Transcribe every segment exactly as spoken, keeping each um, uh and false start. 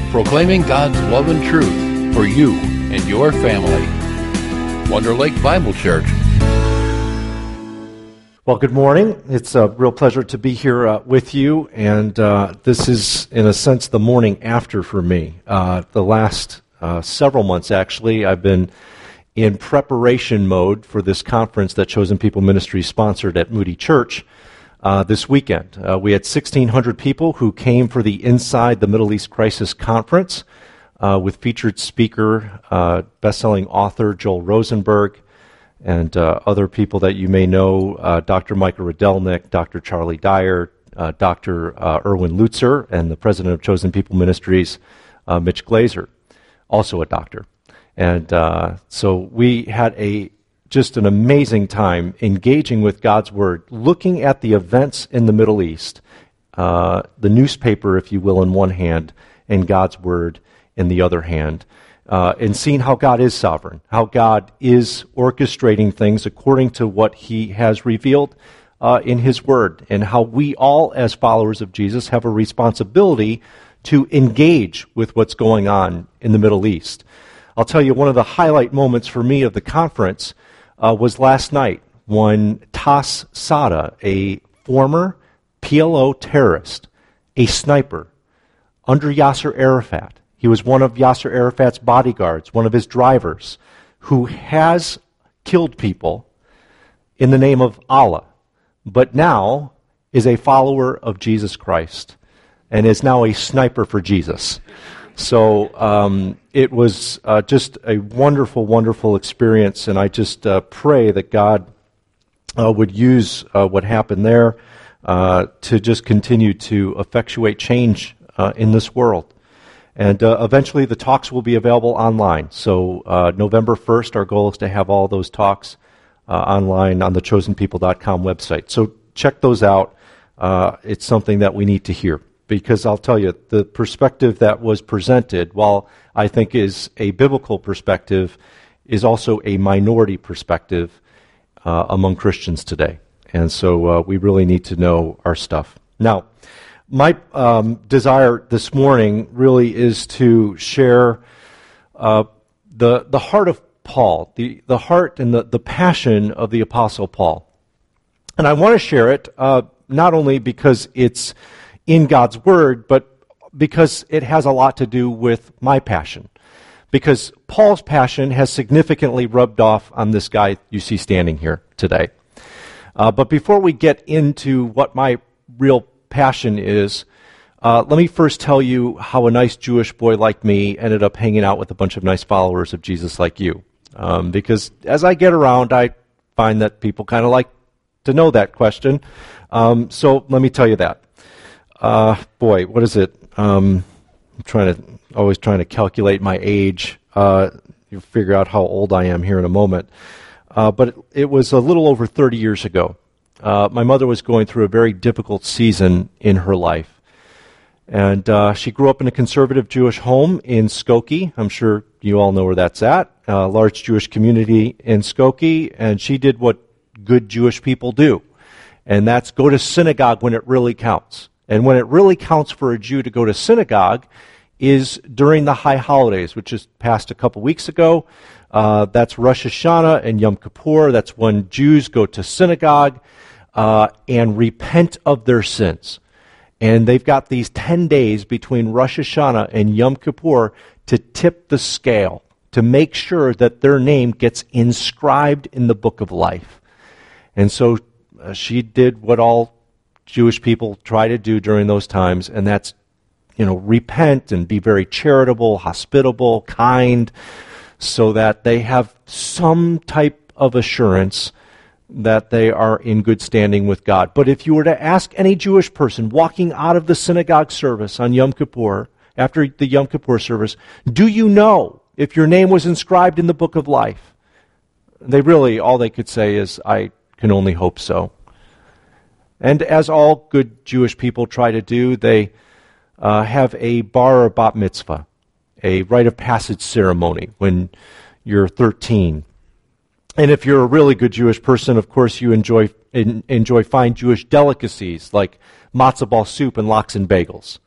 proclaiming God's love and truth for you and your family. Wonder Lake Bible Church. Well, good morning. It's a real pleasure to be here uh, with you, and uh, this is, in a sense, the morning after for me. Uh, the last uh, several months, actually, I've been in preparation mode for this conference that Chosen People Ministries sponsored at Moody Church uh, this weekend. Uh, we had sixteen hundred people who came for the Inside the Middle East Crisis Conference uh, with featured speaker, uh, best-selling author Joel Rosenberg, and uh, other people that you may know, uh, Doctor Micah Rydelnik, Doctor Charlie Dyer, uh, Doctor Uh, Erwin Lutzer, and the president of Chosen People Ministries, uh, Mitch Glazer, also a doctor. And uh, so we had a just an amazing time engaging with God's Word, looking at the events in the Middle East, uh, the newspaper, if you will, in one hand, and God's Word in the other hand. Uh, and seeing how God is sovereign, how God is orchestrating things according to what He has revealed uh, in His Word, and how we all, as followers of Jesus, have a responsibility to engage with what's going on in the Middle East. I'll tell you, one of the highlight moments for me of the conference uh, was last night when Tas Sada, a former P L O terrorist, a sniper, under Yasser Arafat, he was one of Yasser Arafat's bodyguards, one of his drivers, who has killed people in the name of Allah, but now is a follower of Jesus Christ and is now a sniper for Jesus. So um, it was uh, just a wonderful, wonderful experience, and I just uh, pray that God uh, would use uh, what happened there uh, to just continue to effectuate change uh, in this world. And uh, eventually the talks will be available online. So uh, November first, our goal is to have all those talks uh, online on the chosen people dot com website. So check those out. Uh, it's something that we need to hear. Because I'll tell you, the perspective that was presented, while I think is a biblical perspective, is also a minority perspective uh, among Christians today. And so uh, we really need to know our stuff. Now, my um, desire this morning really is to share uh, the the heart of Paul, the, the heart and the, the passion of the Apostle Paul. And I want to share it uh, not only because it's in God's Word, but because it has a lot to do with my passion. Because Paul's passion has significantly rubbed off on this guy you see standing here today. Uh, but before we get into what my real passion is, uh, let me first tell you how a nice Jewish boy like me ended up hanging out with a bunch of nice followers of Jesus like you. Um, because as I get around, I find that people kind of like to know that question. Um, so let me tell you that. Uh, boy, what is it? Um, I'm trying to, always trying to calculate my age. Uh, you'll figure out how old I am here in a moment. Uh, but it, it was a little over thirty years ago. Uh, my mother was going through a very difficult season in her life. And uh, she grew up in a conservative Jewish home in Skokie. I'm sure you all know where that's at. A large Jewish community in Skokie. And she did what good Jewish people do. And that's go to synagogue when it really counts. And when it really counts for a Jew to go to synagogue is during the high holidays, which just passed a couple weeks ago. Uh, that's Rosh Hashanah and Yom Kippur. That's when Jews go to synagogue uh, and repent of their sins. And they've got these ten days between Rosh Hashanah and Yom Kippur to tip the scale, to make sure that their name gets inscribed in the book of life. And so uh, she did what all Jewish people try to do during those times, and that's, you know, repent and be very charitable, hospitable, kind, so that they have some type of assurance that they are in good standing with God. But if you were to ask any Jewish person walking out of the synagogue service on Yom Kippur, after the Yom Kippur service, do you know if your name was inscribed in the book of life? They really, all they could say is, I can only hope so. And as all good Jewish people try to do, they uh, have a bar or bat mitzvah, a rite of passage ceremony when you're thirteen. And if you're a really good Jewish person, of course, you enjoy in, enjoy fine Jewish delicacies like matzo ball soup and lox and bagels.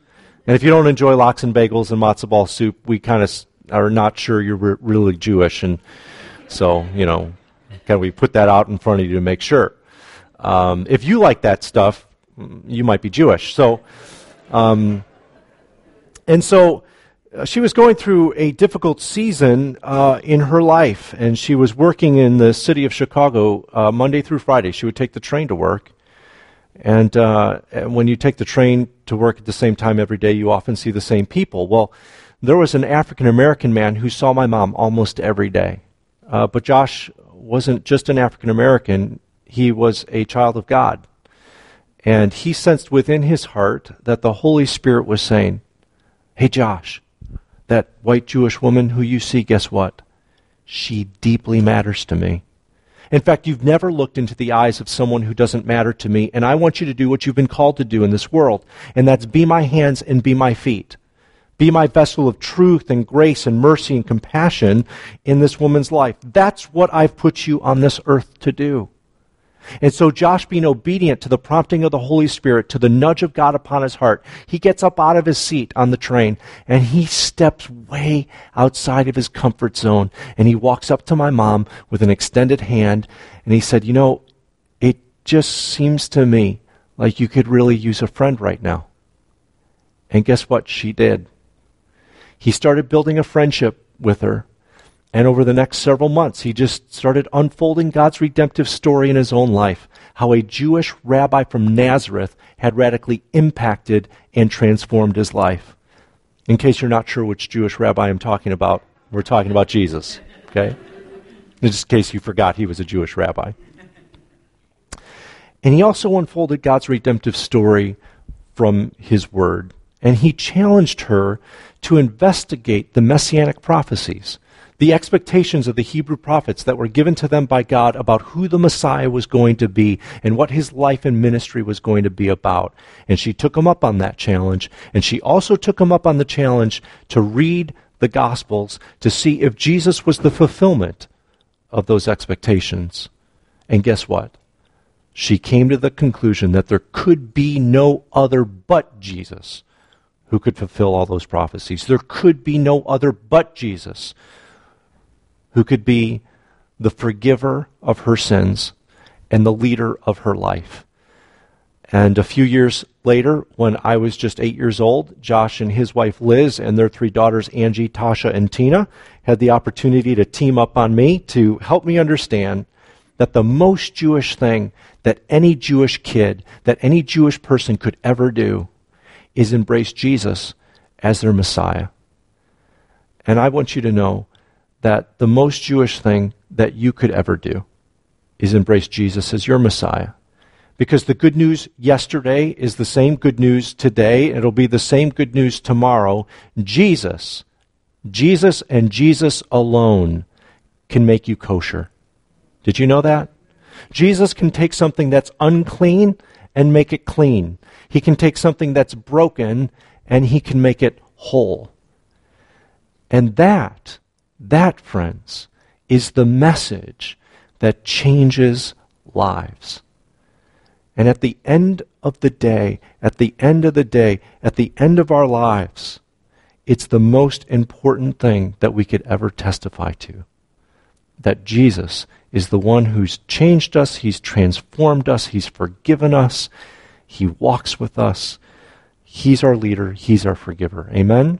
And if you don't enjoy lox and bagels and matzo ball soup, we kind of are not sure you're re- really Jewish. And so, you know, can we put that out in front of you to make sure? Um, if you like that stuff, you might be Jewish. So, um, and so uh, she was going through a difficult season uh, in her life, and she was working in the city of Chicago uh, Monday through Friday. She would take the train to work. And, uh, and when you take the train to work at the same time every day, you often see the same people. Well, there was an African-American man who saw my mom almost every day. Uh, but Josh wasn't just an African-American. He was a child of God. And he sensed within his heart that the Holy Spirit was saying, hey, Josh, that white Jewish woman who you see, guess what? She deeply matters to me. In fact, you've never looked into the eyes of someone who doesn't matter to me, and I want you to do what you've been called to do in this world, and that's be my hands and be my feet. Be my vessel of truth and grace and mercy and compassion in this woman's life. That's what I've put you on this earth to do. And so Josh, being obedient to the prompting of the Holy Spirit, to the nudge of God upon his heart, he gets up out of his seat on the train and he steps way outside of his comfort zone. And he walks up to my mom with an extended hand and he said, you know, it just seems to me like you could really use a friend right now. And guess what? She did. He started building a friendship with her. And over the next several months, he just started unfolding God's redemptive story in his own life, how a Jewish rabbi from Nazareth had radically impacted and transformed his life. In case you're not sure which Jewish rabbi I'm talking about, we're talking about Jesus, okay? In just case you forgot he was a Jewish rabbi. And he also unfolded God's redemptive story from his word. And he challenged her to investigate the messianic prophecies, the expectations of the Hebrew prophets that were given to them by God about who the Messiah was going to be and what his life and ministry was going to be about. And she took him up on that challenge. And she also took him up on the challenge to read the Gospels to see if Jesus was the fulfillment of those expectations. And guess what? She came to the conclusion that there could be no other but Jesus who could fulfill all those prophecies. There could be no other but Jesus who could be the forgiver of her sins and the leader of her life. And a few years later, when I was just eight years old, Josh and his wife Liz and their three daughters, Angie, Tasha, and Tina, had the opportunity to team up on me to help me understand that the most Jewish thing that any Jewish kid, that any Jewish person could ever do is embrace Jesus as their Messiah. And I want you to know that the most Jewish thing that you could ever do is embrace Jesus as your Messiah. Because the good news yesterday is the same good news today, and it'll be the same good news tomorrow. Jesus, Jesus and Jesus alone can make you kosher. Did you know that? Jesus can take something that's unclean and make it clean. He can take something that's broken and he can make it whole. And that That, friends, is the message that changes lives. And at the end of the day, at the end of the day, at the end of our lives, it's the most important thing that we could ever testify to. That Jesus is the one who's changed us, he's transformed us, he's forgiven us, he walks with us, he's our leader, he's our forgiver. Amen?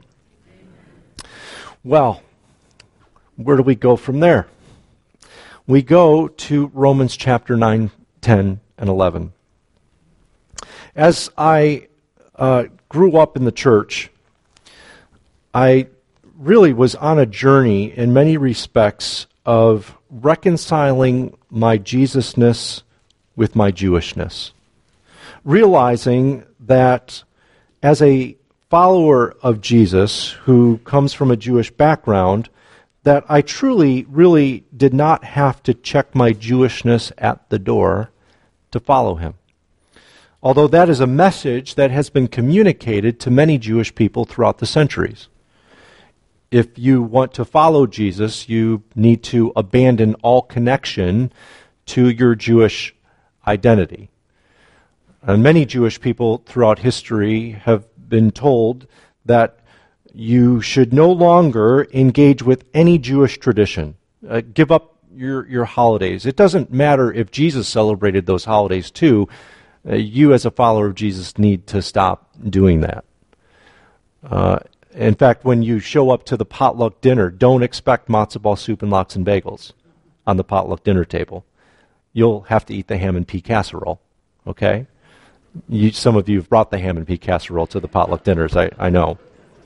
Well, where do we go from there? We go to Romans chapter nine, ten, and eleven. As I uh, grew up in the church, I really was on a journey in many respects of reconciling my Jesusness with my Jewishness. Realizing that as a follower of Jesus who comes from a Jewish background, that I truly, really did not have to check my Jewishness at the door to follow him. Although that is a message that has been communicated to many Jewish people throughout the centuries. If you want to follow Jesus, you need to abandon all connection to your Jewish identity. And many Jewish people throughout history have been told that you should no longer engage with any Jewish tradition. Uh, give up your, your holidays. It doesn't matter if Jesus celebrated those holidays too. Uh, you as a follower of Jesus need to stop doing that. Uh, in fact, when you show up to the potluck dinner, don't expect matzo ball soup and lox and bagels on the potluck dinner table. You'll have to eat the ham and pea casserole, okay? You, some of you have brought the ham and pea casserole to the potluck dinners, I, I know.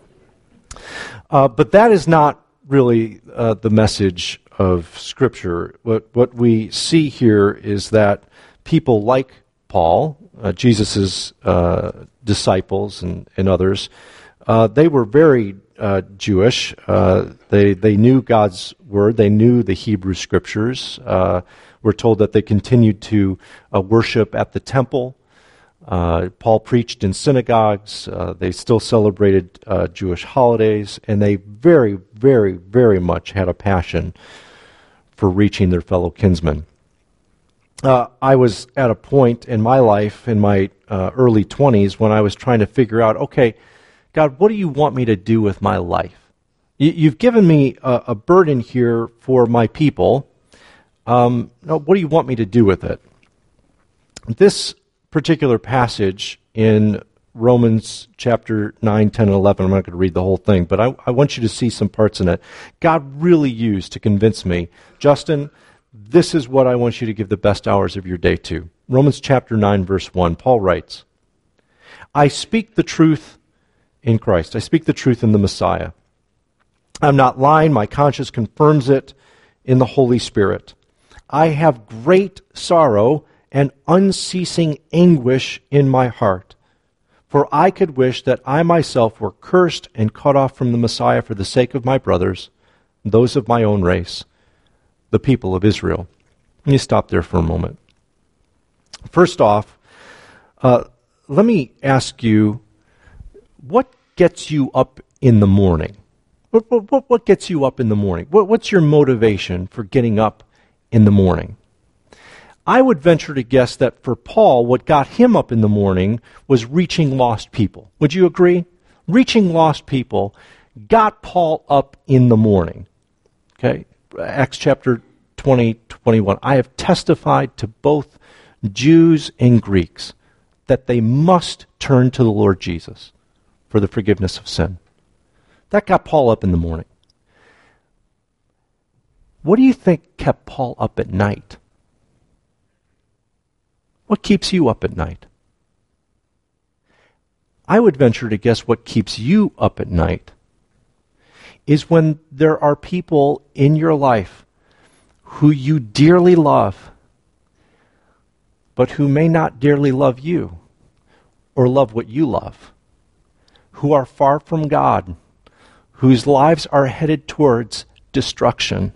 Uh, but that is not really uh, the message of Scripture. What, what we see here is that people like Paul, uh, Jesus' uh, disciples and, and others, uh, they were very uh, Jewish. Uh, they, they knew God's Word. They knew the Hebrew Scriptures. Uh, we're told that they continued to uh, worship at the temple. Uh, Paul preached in synagogues. Uh, they still celebrated uh, Jewish holidays, and they very, very, very much had a passion for reaching their fellow kinsmen. Uh, I was at a point in my life, in my uh, early twenties, when I was trying to figure out, okay, God, what do you want me to do with my life? You, you've given me a, a burden here for my people. Um, no, what do you want me to do with it? This particular passage in Romans chapter nine, ten, and eleven, I'm not going to read the whole thing, but I, I want you to see some parts in it. God really used to convince me, Justin, this is what I want you to give the best hours of your day to. Romans chapter nine, verse one, Paul writes, I speak the truth in Christ. I speak the truth in the Messiah. I'm not lying. My conscience confirms it in the Holy Spirit. I have great sorrow and unceasing anguish in my heart. For I could wish that I myself were cursed and cut off from the Messiah for the sake of my brothers, those of my own race, the people of Israel. Let me stop there for a moment. First off, uh, let me ask you, what gets you up in the morning? What, what, what gets you up in the morning? What, what's your motivation for getting up in the morning? I would venture to guess that for Paul, what got him up in the morning was reaching lost people. Would you agree? Reaching lost people got Paul up in the morning. Okay, Acts chapter twenty, twenty-one. I have testified to both Jews and Greeks that they must turn to the Lord Jesus for the forgiveness of sin. That got Paul up in the morning. What do you think kept Paul up at night? What keeps you up at night? I would venture to guess what keeps you up at night is when there are people in your life who you dearly love, but who may not dearly love you or love what you love, who are far from God, whose lives are headed towards destruction.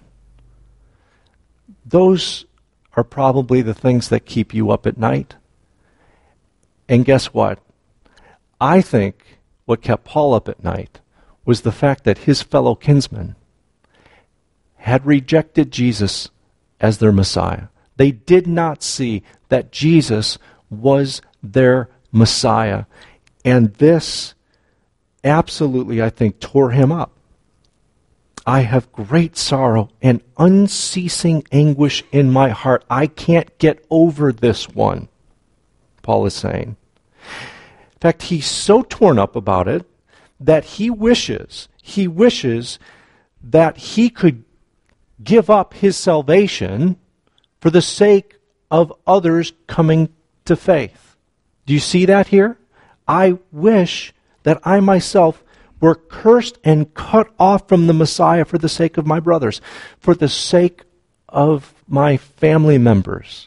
Those are probably the things that keep you up at night. And guess what? I think what kept Paul up at night was the fact that his fellow kinsmen had rejected Jesus as their Messiah. They did not see that Jesus was their Messiah. And this absolutely, I think, tore him up. I have great sorrow and unceasing anguish in my heart. I can't get over this one, Paul is saying. In fact, he's so torn up about it that he wishes, he wishes that he could give up his salvation for the sake of others coming to faith. Do you see that here? I wish that I myself were cursed and cut off from the Messiah for the sake of my brothers, for the sake of my family members.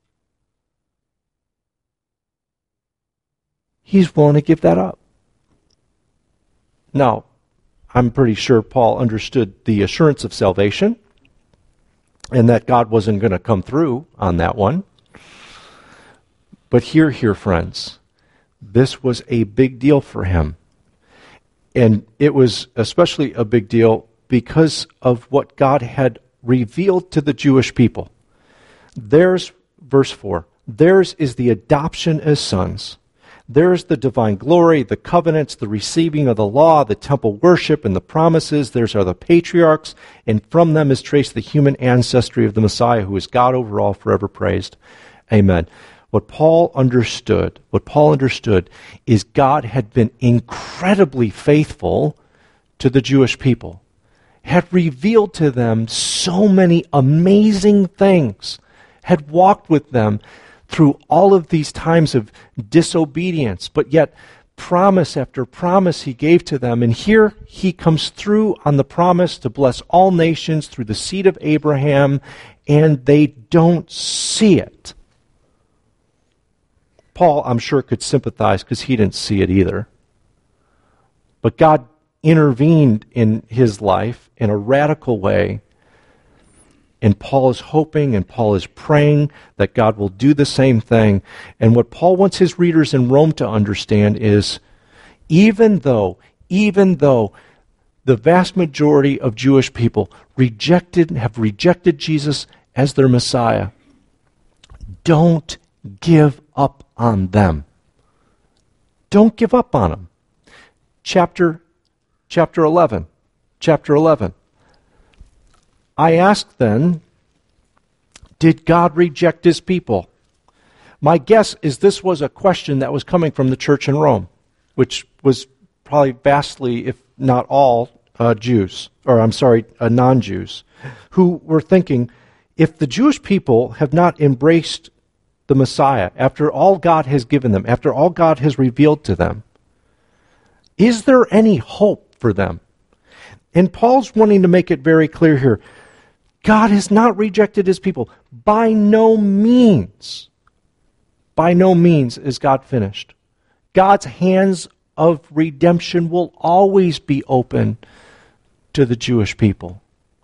He's willing to give that up. Now, I'm pretty sure Paul understood the assurance of salvation and that God wasn't going to come through on that one. But here, here, friends, this was a big deal for him. And it was especially a big deal because of what God had revealed to the Jewish people. Theirs, verse four, theirs is the adoption as sons. There's the divine glory, the covenants, the receiving of the law, the temple worship, and the promises. There's are the patriarchs, and from them is traced the human ancestry of the Messiah, who is God over all, forever praised. Amen. What Paul understood, what Paul understood is God had been incredibly faithful to the Jewish people, had revealed to them so many amazing things, had walked with them through all of these times of disobedience, but yet promise after promise he gave to them. And here he comes through on the promise to bless all nations through the seed of Abraham, and they don't see it. Paul, I'm sure, could sympathize because he didn't see it either. But God intervened in his life in a radical way. And Paul is hoping and Paul is praying that God will do the same thing. And what Paul wants his readers in Rome to understand is, even though, even though the vast majority of Jewish people rejected, have rejected Jesus as their Messiah, don't give up on them. Don't give up on them. Chapter, chapter eleven. Chapter eleven. I ask then, did God reject his people? My guess is this was a question that was coming from the church in Rome, which was probably vastly, if not all, uh, Jews, or I'm sorry, uh, non-Jews, who were thinking, if the Jewish people have not embraced the Messiah, after all God has given them, after all God has revealed to them, is there any hope for them? And Paul's wanting to make it very clear here. God has not rejected his people. By no means, by no means is God finished. God's hands of redemption will always be open to the Jewish people.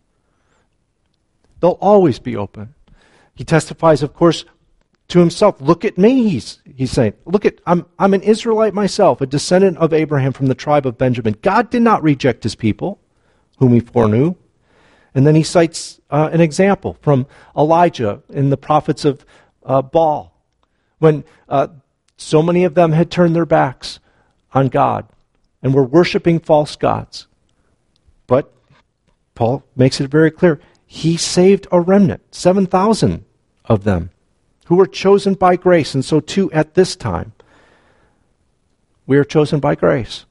They'll always be open. He testifies, of course, to himself. Look at me, he's, he's saying. Look at, I'm, I'm an Israelite myself, a descendant of Abraham from the tribe of Benjamin. God did not reject his people, whom he foreknew. And then he cites uh, an example from Elijah and the prophets of uh, Baal, when uh, so many of them had turned their backs on God and were worshiping false gods. But Paul makes it very clear, he saved a remnant, seven thousand of them, who were chosen by grace. And so too at this time, we are chosen by grace.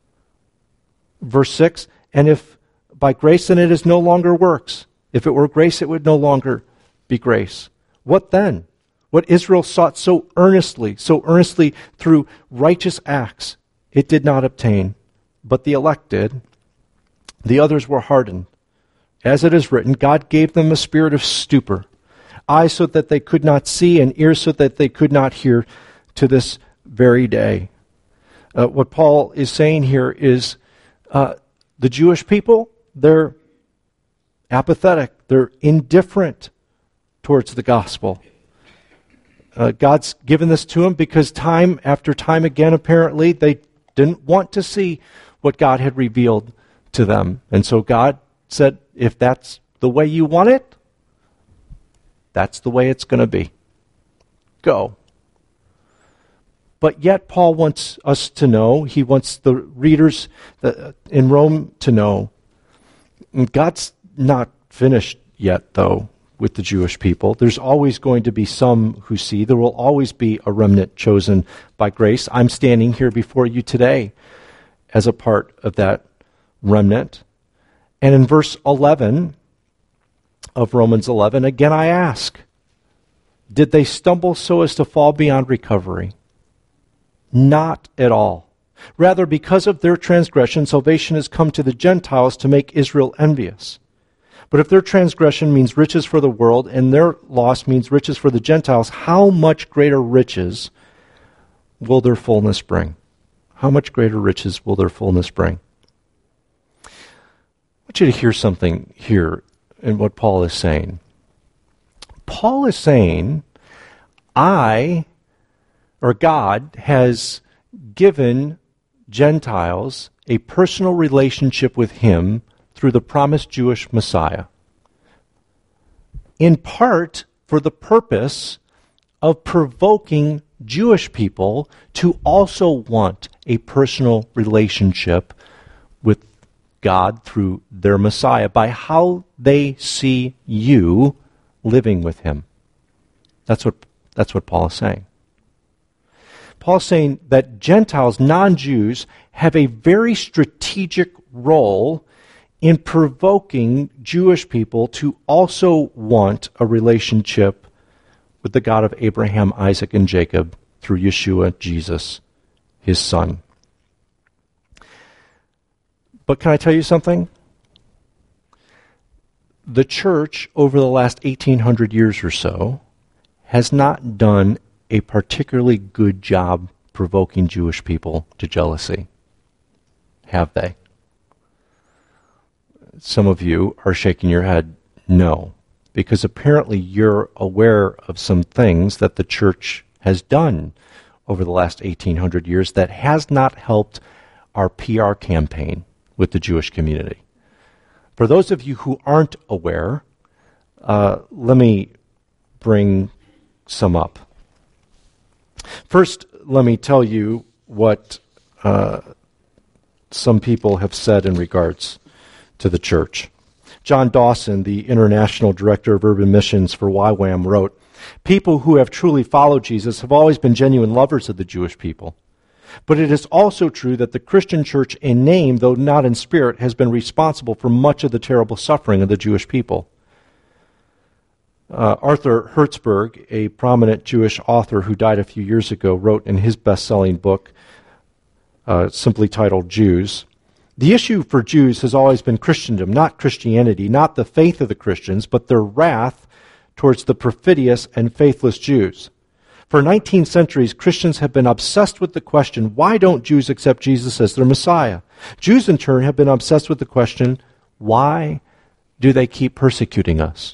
Verse six, and if by grace, then it is no longer works. If it were grace, it would no longer be grace. What then? What Israel sought so earnestly, so earnestly through righteous acts, it did not obtain. But the elect did. The others were hardened. As it is written, God gave them a spirit of stupor, eyes so that they could not see, and ears so that they could not hear, to this very day. Uh, what Paul is saying here is uh, the Jewish people, they're apathetic. They're indifferent towards the gospel. Uh, God's given this to them because time after time again, apparently, they didn't want to see what God had revealed to them. And so God said, if that's the way you want it, that's the way it's going to be. Go. But yet Paul wants us to know, he wants the readers in Rome to know, God's not finished yet, though, with the Jewish people. There's always going to be some who see. There will always be a remnant chosen by grace. I'm standing here before you today as a part of that remnant. And in verse eleven of Romans eleven, again I ask, did they stumble so as to fall beyond recovery? Not at all. Rather, because of their transgression, salvation has come to the Gentiles to make Israel envious. But if their transgression means riches for the world, and their loss means riches for the Gentiles, how much greater riches will their fullness bring? How much greater riches will their fullness bring? I want you to hear something here in what Paul is saying. Paul is saying, I, or God, has given Gentiles a personal relationship with him through the promised Jewish Messiah, in part for the purpose of provoking Jewish people to also want a personal relationship with God through their Messiah by how they see you living with him. That's what, that's what Paul is saying. Paul's saying that Gentiles, non-Jews, have a very strategic role in provoking Jewish people to also want a relationship with the God of Abraham, Isaac, and Jacob through Yeshua, Jesus, his son. But can I tell you something? The church, over the last eighteen hundred years or so, has not done a particularly good job provoking Jewish people to jealousy. Have they? Some of you are shaking your head no, because apparently you're aware of some things that the church has done over the last eighteen hundred years that has not helped our P R campaign with the Jewish community. For those of you who aren't aware, uh, let me bring some up. First, let me tell you what uh, some people have said in regards to the church. John Dawson, the International Director of Urban Missions for Y WAM, wrote, "People who have truly followed Jesus have always been genuine lovers of the Jewish people. But it is also true that the Christian church in name, though not in spirit, has been responsible for much of the terrible suffering of the Jewish people." Uh, Arthur Hertzberg, a prominent Jewish author who died a few years ago, wrote in his best-selling book, uh, simply titled Jews, "The issue for Jews has always been Christendom, not Christianity, not the faith of the Christians, but their wrath towards the perfidious and faithless Jews. For nineteen centuries, Christians have been obsessed with the question, why don't Jews accept Jesus as their Messiah? Jews, in turn, have been obsessed with the question, why do they keep persecuting us?"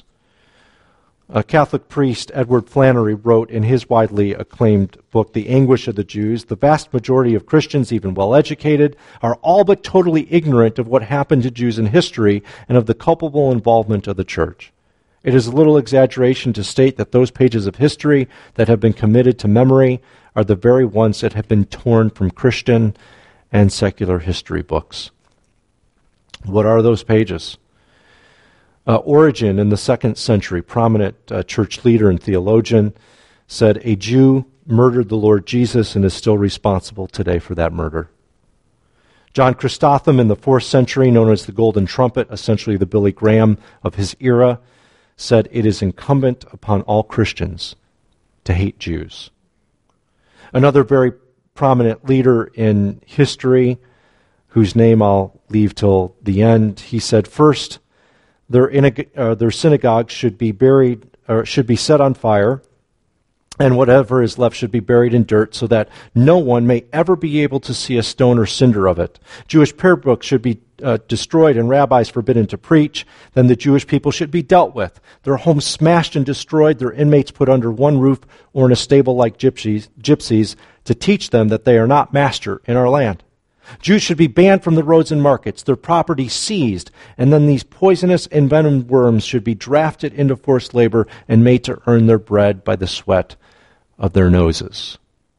A Catholic priest, Edward Flannery, wrote in his widely acclaimed book, The Anguish of the Jews, "The vast majority of Christians, even well-educated, are all but totally ignorant of what happened to Jews in history and of the culpable involvement of the church. It is a little exaggeration to state that those pages of history that have been committed to memory are the very ones that have been torn from Christian and secular history books." What are those pages? Uh, Origen, in the second century, prominent uh, church leader and theologian, said, "A Jew murdered the Lord Jesus and is still responsible today for that murder." John Chrysostom, in the fourth century, known as the Golden Trumpet, essentially the Billy Graham of his era, said, "It is incumbent upon all Christians to hate Jews." Another very prominent leader in history, whose name I'll leave till the end, he said, "First, their, uh, their synagogues should be buried, or should be set on fire, and whatever is left should be buried in dirt, so that no one may ever be able to see a stone or cinder of it. Jewish prayer books should be uh, destroyed and rabbis forbidden to preach. Then the Jewish people should be dealt with, their homes smashed and destroyed, their inmates put under one roof or in a stable like gypsies, gypsies to teach them that they are not master in our land. Jews should be banned from the roads and markets, their property seized, and then these poisonous and venom worms should be drafted into forced labor and made to earn their bread by the sweat of their noses."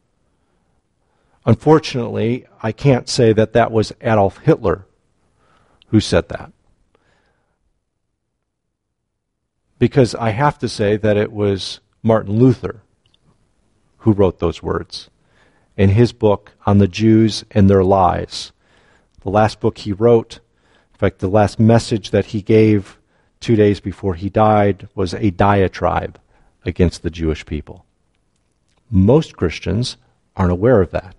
Unfortunately, I can't say that that was Adolf Hitler who said that, because I have to say that it was Martin Luther who wrote those words in his book on the Jews and their lies. The last book he wrote, in fact, the last message that he gave two days before he died, was a diatribe against the Jewish people. Most Christians aren't aware of that.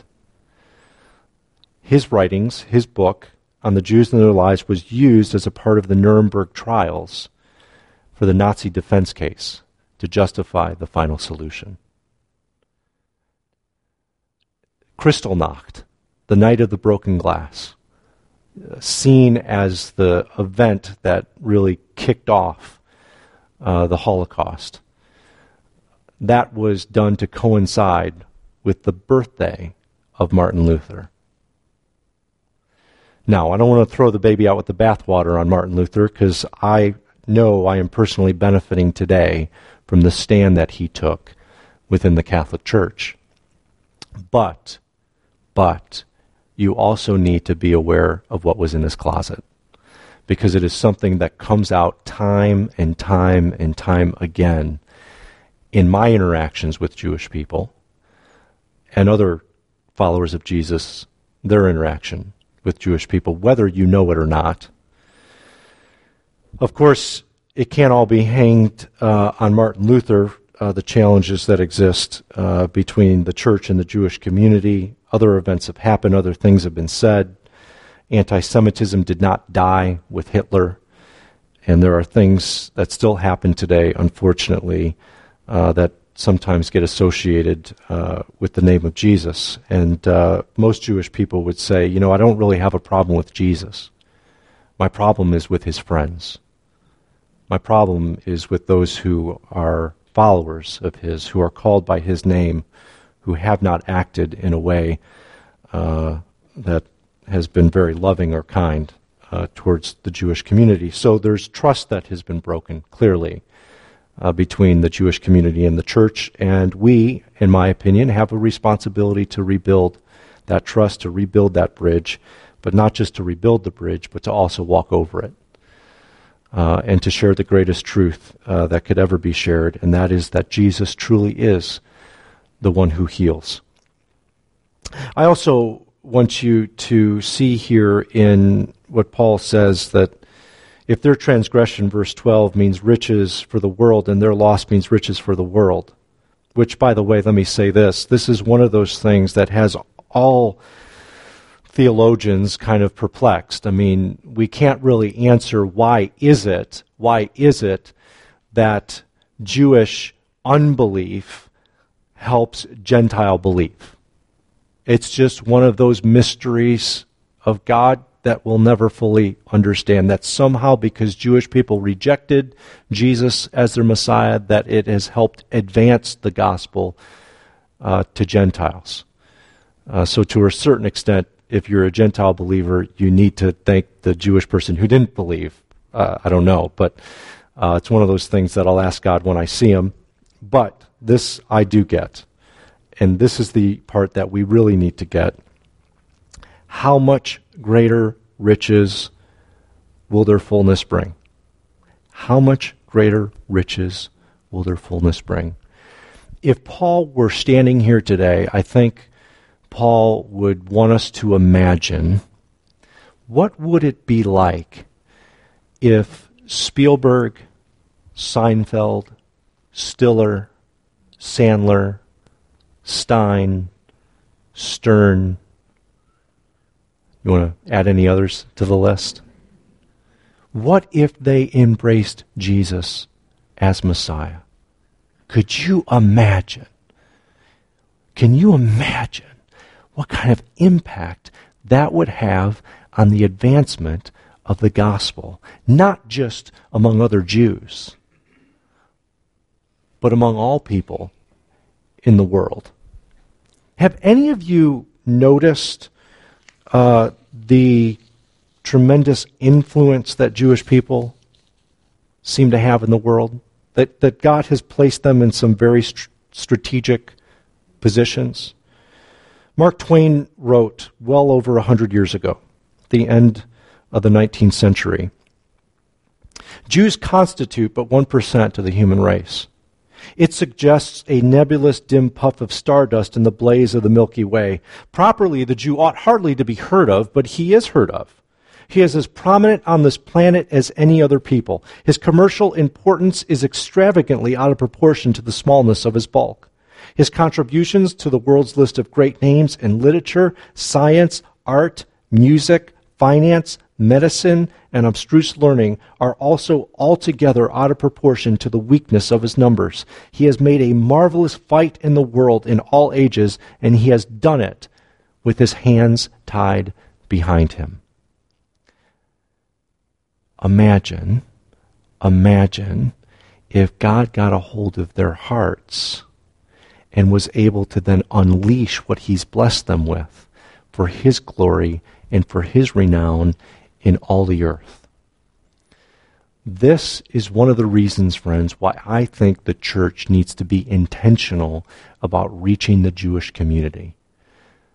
His writings, his book on the Jews and their lies, was used as a part of the Nuremberg trials for the Nazi defense case to justify the final solution. Kristallnacht, the night of the broken glass, seen as the event that really kicked off uh, the Holocaust. That was done to coincide with the birthday of Martin Luther. Now, I don't want to throw the baby out with the bathwater on Martin Luther, because I know I am personally benefiting today from the stand that he took within the Catholic Church. But, but, you also need to be aware of what was in his closet, because it is something that comes out time and time and time again in my interactions with Jewish people and other followers of Jesus, their interaction with Jewish people, whether you know it or not. Of course, it can't all be hanged uh, on Martin Luther, uh, the challenges that exist uh, between the church and the Jewish community. Other events have happened, other things have been said. Anti-Semitism did not die with Hitler, and there are things that still happen today, unfortunately, uh, that sometimes get associated uh, with the name of Jesus. And uh, most Jewish people would say, you know, I don't really have a problem with Jesus. My problem is with his friends. My problem is with those who are followers of his, who are called by his name, who have not acted in a way uh, that has been very loving or kind uh, towards the Jewish community. So there's trust that has been broken, clearly, uh, between the Jewish community and the church, and we, in my opinion, have a responsibility to rebuild that trust, to rebuild that bridge, but not just to rebuild the bridge, but to also walk over it, uh, and to share the greatest truth uh, that could ever be shared, and that is that Jesus truly is the one who heals. I also want you to see here in what Paul says that if their transgression, verse twelve, means riches for the world and their loss means riches for the world, which, by the way, let me say this, this is one of those things that has all theologians kind of perplexed. I mean, we can't really answer why is it, why is it that Jewish unbelief helps Gentile belief. It's just one of those mysteries of God that we'll never fully understand, that somehow because Jewish people rejected Jesus as their Messiah, that it has helped advance the gospel uh, to Gentiles. Uh, so to a certain extent, if you're a Gentile believer, you need to thank the Jewish person who didn't believe. Uh, I don't know, but uh, it's one of those things that I'll ask God when I see him. But this I do get. And this is the part that we really need to get. How much greater riches will their fullness bring? How much greater riches will their fullness bring? If Paul were standing here today, I think Paul would want us to imagine what would it be like if Spielberg, Seinfeld, Stiller, Sandler, Stein, Stern, you want to add any others to the list? What if they embraced Jesus as Messiah? Could you imagine? Can you imagine what kind of impact that would have on the advancement of the gospel, not just among other Jews, but among all people in the world? Have any of you noticed uh, the tremendous influence that Jewish people seem to have in the world? That, that God has placed them in some very st- strategic positions? Mark Twain wrote well over a hundred years ago, at the end of the nineteenth century, Jews constitute but one percent of the human race. It suggests a nebulous dim puff of stardust in the blaze of the Milky Way. Properly, the Jew ought hardly to be heard of, but he is heard of. He is as prominent on this planet as any other people. His commercial importance is extravagantly out of proportion to the smallness of his bulk. His contributions to the world's list of great names in literature, science, art, music, finance, medicine, and abstruse learning are also altogether out of proportion to the weakness of his numbers. He has made a marvelous fight in the world in all ages, and he has done it with his hands tied behind him. Imagine, imagine if God got a hold of their hearts and was able to then unleash what he's blessed them with for his glory and for his renown in all the earth. This is one of the reasons, friends, why I think the church needs to be intentional about reaching the Jewish community.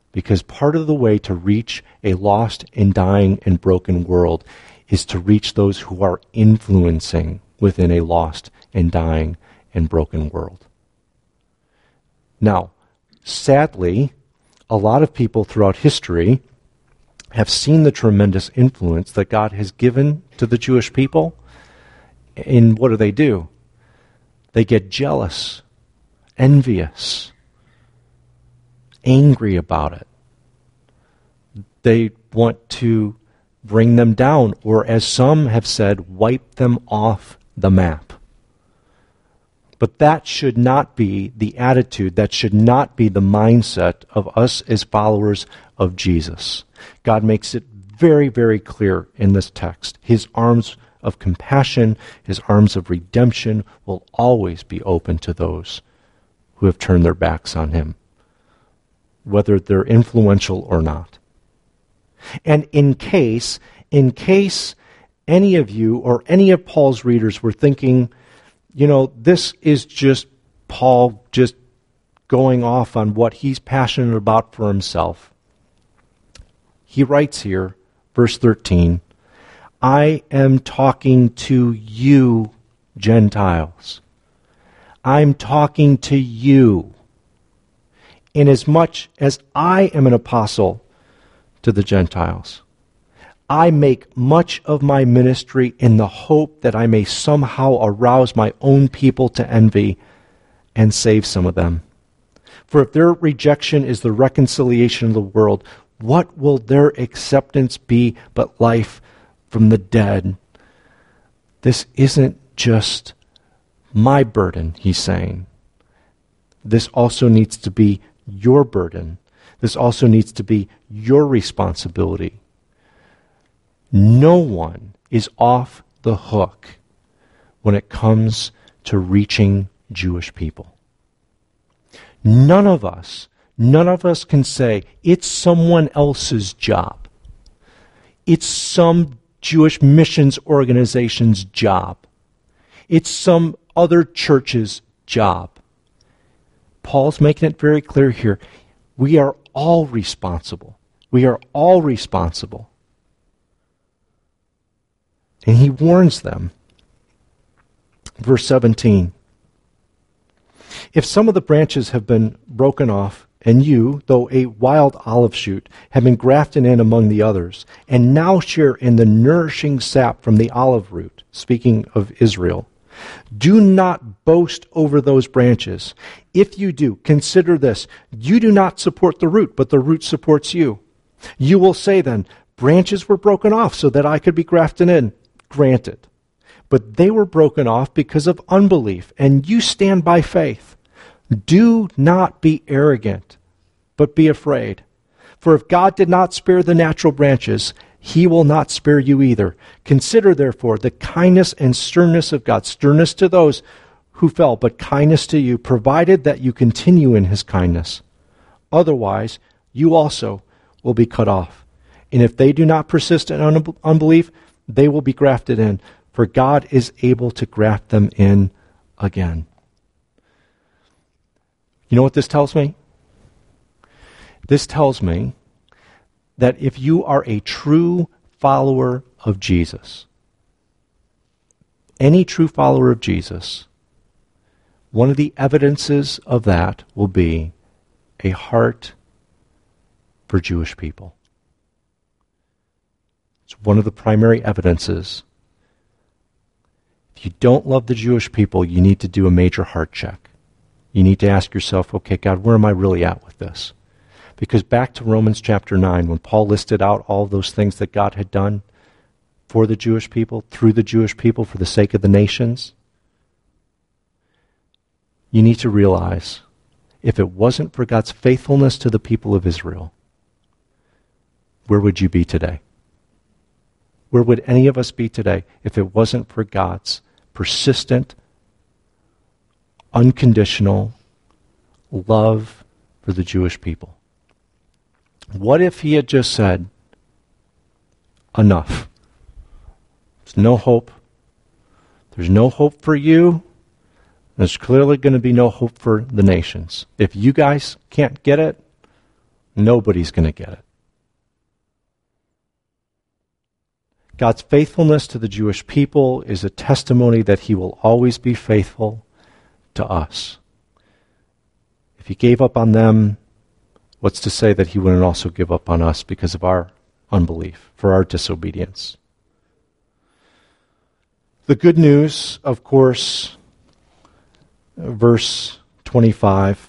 Because part of the way to reach a lost and dying and broken world is to reach those who are influencing within a lost and dying and broken world. Now, sadly, a lot of people throughout history have seen the tremendous influence that God has given to the Jewish people. And what do they do? They get jealous, envious, angry about it. They want to bring them down, or as some have said, wipe them off the map. But that should not be the attitude, that should not be the mindset of us as followers of Jesus. God makes it very, very clear in this text. His arms of compassion, his arms of redemption will always be open to those who have turned their backs on him, whether they're influential or not. And in case, in case any of you or any of Paul's readers were thinking, you know, this is just Paul just going off on what he's passionate about for himself. He writes here, verse thirteen, I am talking to you, Gentiles. I'm talking to you, inasmuch as I am an apostle to the Gentiles. I make much of my ministry in the hope that I may somehow arouse my own people to envy and save some of them. For if their rejection is the reconciliation of the world, what will their acceptance be but life from the dead? This isn't just my burden, he's saying. This also needs to be your burden. This also needs to be your responsibility. No one is off the hook when it comes to reaching Jewish people. None of us, none of us can say, it's someone else's job. It's some Jewish missions organization's job. It's some other church's job. Paul's making it very clear here. We are all responsible. We are all responsible. And he warns them. Verse seventeen. If some of the branches have been broken off, and you, though a wild olive shoot, have been grafted in among the others, and now share in the nourishing sap from the olive root, speaking of Israel, do not boast over those branches. If you do, consider this. You do not support the root, but the root supports you. You will say then, branches were broken off so that I could be grafted in. Granted. But they were broken off because of unbelief, and you stand by faith. Do not be arrogant, but be afraid. For if God did not spare the natural branches, he will not spare you either. Consider, therefore, the kindness and sternness of God. Sternness to those who fell, but kindness to you, provided that you continue in his kindness. Otherwise, you also will be cut off. And if they do not persist in un- unbelief, they will be grafted in, for God is able to graft them in again. You know what this tells me? This tells me that if you are a true follower of Jesus, any true follower of Jesus, one of the evidences of that will be a heart for Jewish people. It's one of the primary evidences. If you don't love the Jewish people, you need to do a major heart check. You need to ask yourself, okay, God, where am I really at with this? Because back to Romans chapter nine, when Paul listed out all those things that God had done for the Jewish people, through the Jewish people, for the sake of the nations, you need to realize, if it wasn't for God's faithfulness to the people of Israel, where would you be today? Where would any of us be today if it wasn't for God's persistent, unconditional love for the Jewish people? What if he had just said, enough? There's no hope. There's no hope for you. There's clearly going to be no hope for the nations. If you guys can't get it, Nobody's going to get it. God's faithfulness to the Jewish people is a testimony that he will always be faithful to us. If he gave up on them, what's to say that he wouldn't also give up on us because of our unbelief, for our disobedience? The good news, of course, verse twenty-five.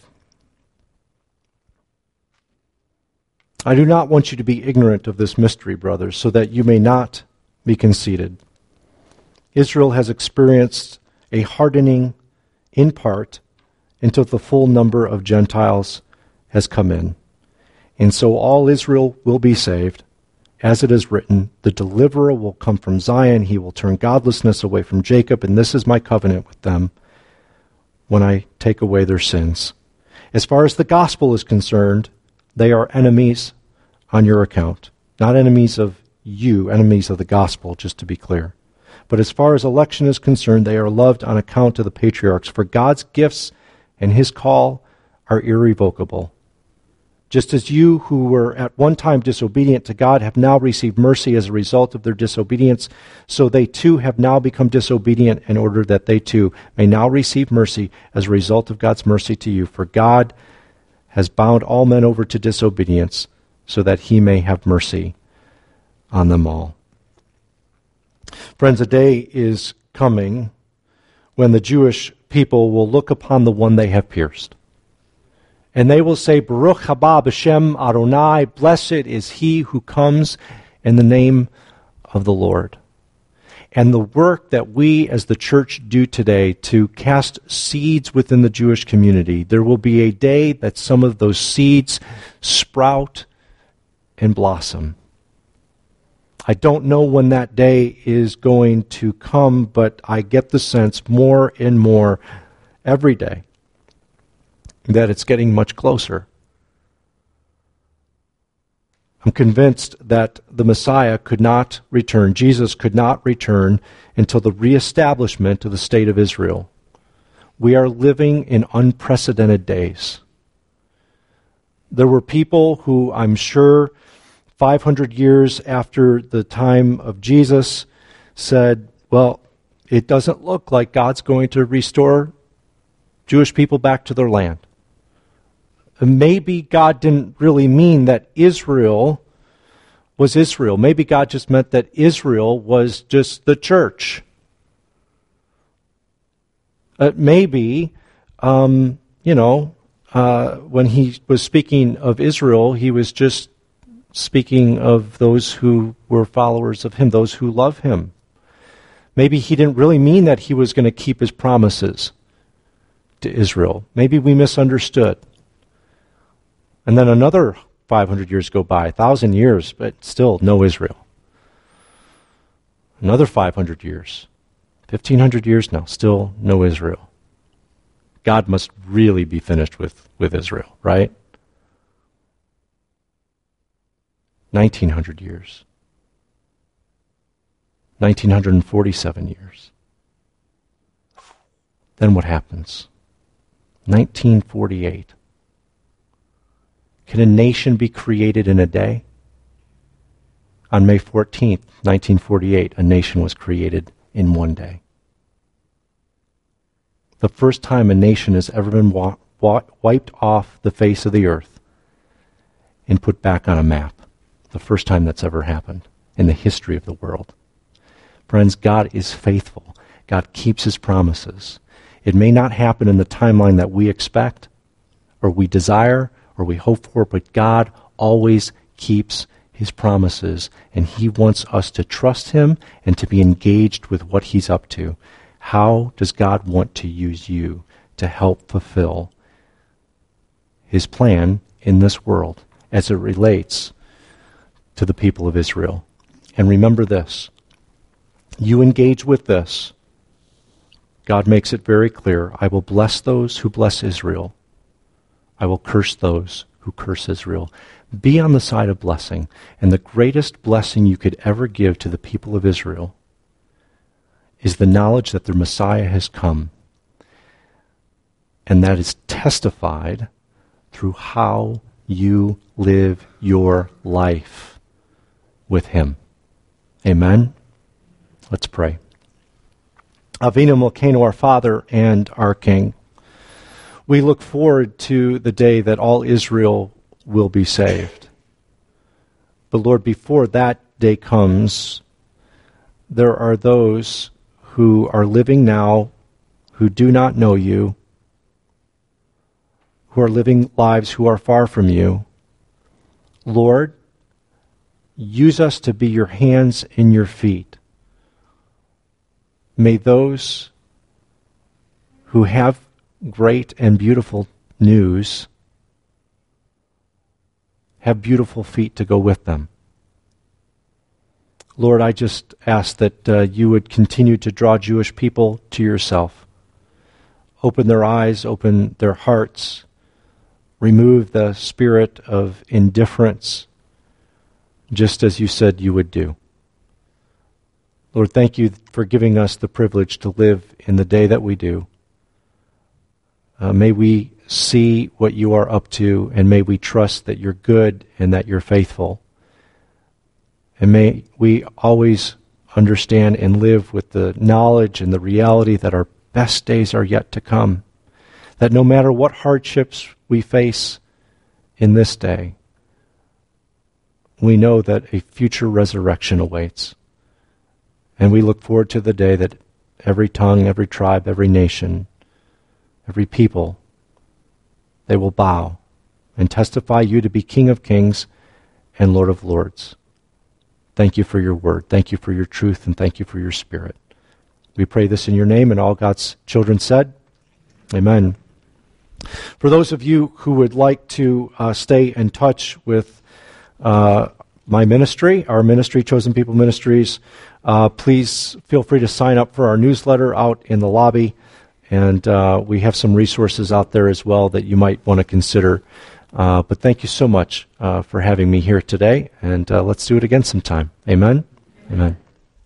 I do not want you to be ignorant of this mystery, brothers, so that you may not be conceited. Israel has experienced a hardening in part until the full number of Gentiles has come in. And so all Israel will be saved. As it is written, the deliverer will come from Zion. He will turn godlessness away from Jacob, and this is my covenant with them when I take away their sins. As far as the gospel is concerned, they are enemies on your account. Not enemies of you, enemies of the gospel, just to be clear. But as far as election is concerned, they are loved on account of the patriarchs. For God's gifts and his call are irrevocable. Just as you who were at one time disobedient to God have now received mercy as a result of their disobedience, so they too have now become disobedient in order that they too may now receive mercy as a result of God's mercy to you. For God has bound all men over to disobedience so that he may have mercy on them all. Friends, a day is coming when the Jewish people will look upon the one they have pierced. And they will say, Baruch haba b'shem Adonai, blessed is he who comes in the name of the Lord. And the work that we as the church do today to cast seeds within the Jewish community, there will be a day that some of those seeds sprout and blossom. I don't know when that day is going to come, but I get the sense more and more every day that it's getting much closer. I'm convinced that the Messiah could not return, Jesus could not return until the reestablishment of the state of Israel. We are living in unprecedented days. There were people who, I'm sure, five hundred years after the time of Jesus said, well, it doesn't look like God's going to restore Jewish people back to their land. Maybe God didn't really mean that Israel was Israel. Maybe God just meant that Israel was just the church. Uh, maybe, um, you know, uh, when he was speaking of Israel, he was just speaking of those who were followers of him, those who love him. Maybe he didn't really mean that he was going to keep his promises to Israel. Maybe we misunderstood. And then another five hundred years go by, one thousand years, but still no Israel. Another five hundred years, fifteen hundred years now, still no Israel. God must really be finished with, with Israel, right? nineteen hundred years. nineteen forty-seven years. Then what happens? nineteen forty-eight. Can a nation be created in a day? On May fourteenth, nineteen forty-eight, a nation was created in one day. The first time a nation has ever been wa- wa- wiped off the face of the earth and put back on a map. The first time that's ever happened in the history of the world. Friends, God is faithful. God keeps his promises. It may not happen in the timeline that we expect or we desire or we hope for, but God always keeps his promises, and he wants us to trust him and to be engaged with what he's up to. How does God want to use you to help fulfill his plan in this world as it relates to the people of Israel? And remember this, you engage with this. God makes it very clear, I will bless those who bless Israel. I will curse those who curse Israel. Be on the side of blessing. And the greatest blessing you could ever give to the people of Israel is the knowledge that their Messiah has come. And that is testified through how you live your life with him. Amen? Let's pray. Avinu Malkeinu, our Father and our King, we look forward to the day that all Israel will be saved. But Lord, before that day comes, there are those who are living now who do not know you, who are living lives who are far from you. Lord, use us to be your hands and your feet. May those who have great and beautiful news have beautiful feet to go with them. Lord, I just ask that uh, you would continue to draw Jewish people to yourself. Open their eyes, open their hearts, remove the spirit of indifference, just as you said you would do. Lord, thank you for giving us the privilege to live in the day that we do. Uh, may we see what you are up to, and may we trust that you're good and that you're faithful. And may we always understand and live with the knowledge and the reality that our best days are yet to come. That no matter what hardships we face in this day, we know that a future resurrection awaits. And we look forward to the day that every tongue, every tribe, every nation, every people, they will bow and testify you to be King of Kings and Lord of Lords. Thank you for your word. Thank you for your truth, and thank you for your spirit. We pray this in your name, and all God's children said, amen. For those of you who would like to uh, stay in touch with uh, my ministry, our ministry, Chosen People Ministries, uh, please feel free to sign up for our newsletter out in the lobby. And uh, we have some resources out there as well that you might want to consider. Uh, but thank you so much uh, for having me here today. And uh, let's do it again sometime. Amen? Amen.